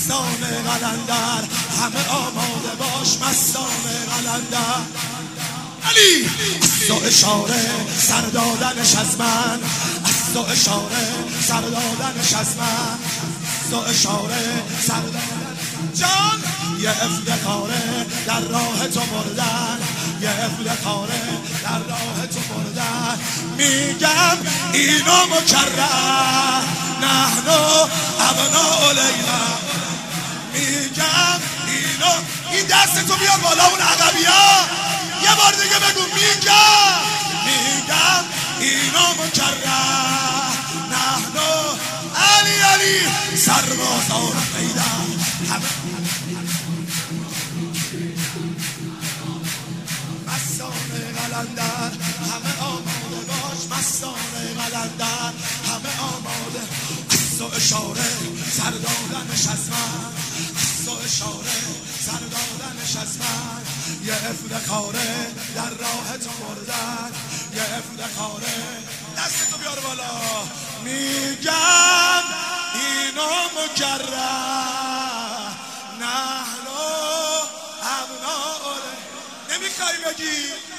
مستان قلندر، همه آماده باش مستان قلندر. علی از تو اشاره سر دادنش از من، از تو اشاره سر دادنش از من، از تو اشاره سر دادن جان. یه افتخاره در راه تو مردن، یه افتخاره در راه تو مردن. میگم اینو مکرر نحنو ابناء لیلا، میگم اینو. این دست تو بیار بالا اون عقبیا، یه بار دیگه بگو. میگم اینو مکرر نحنو علی سربازان میدان. مستان قلندر همه آماده باش مستان قلندر، همه آماده. از تو اشاره سر دادنش از من، از تو اشاره سر دادنش از من. یه افتخاره در راه تو مردن، یه افتخاره. دست تو بیار بالا. میگم اینو مکرر نحنو ابناء. نمیخوای بگی